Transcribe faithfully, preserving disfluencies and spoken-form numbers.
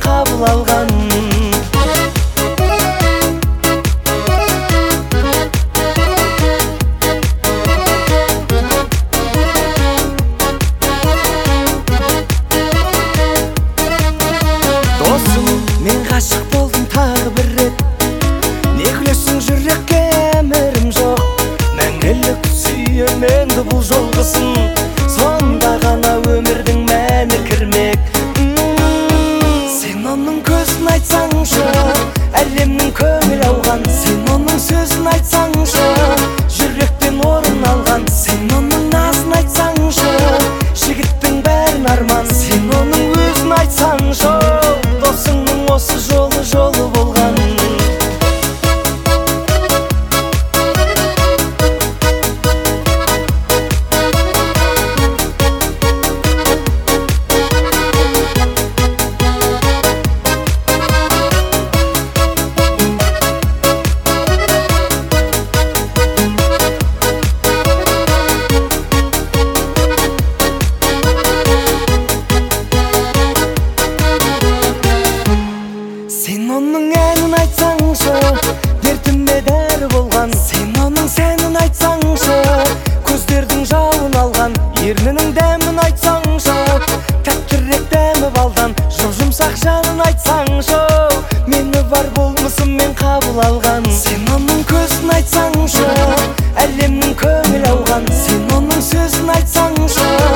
кабыл алган. Досым, мен гашык болдум тагы бир рет. Не күлөсүң жүрөккө эмерим жок. Мәңгілік сүйемеңді бұл жолғысын, сонда ғана өмірдің мәні кірмек. Сен оның көзін айтсаңшы, әлемнің көңіл алған. Сен оның сөзін айтсаңшы, жүректен орын алған. Сен оның назын айтсаңшы, жігіттің бәрін арман. Сен оның өзін айтсаңшы, досыңның осы жолы жолы болған. Сен оның әнін айтсаңшы, дертіме дәрі болған. Сен оның сәнін айтсаңшы, көздердің жауын алған. Ернінің дәмін айтсаңшы, тәттірек дәмі балдан. Жұмсақ жанын айтсаңшы, мені бар болмысын мен қабыл алған. Сен оның көзін айтсаңшы, әлемнің көңіл алған. Сен оның сөзін айтсаңшы,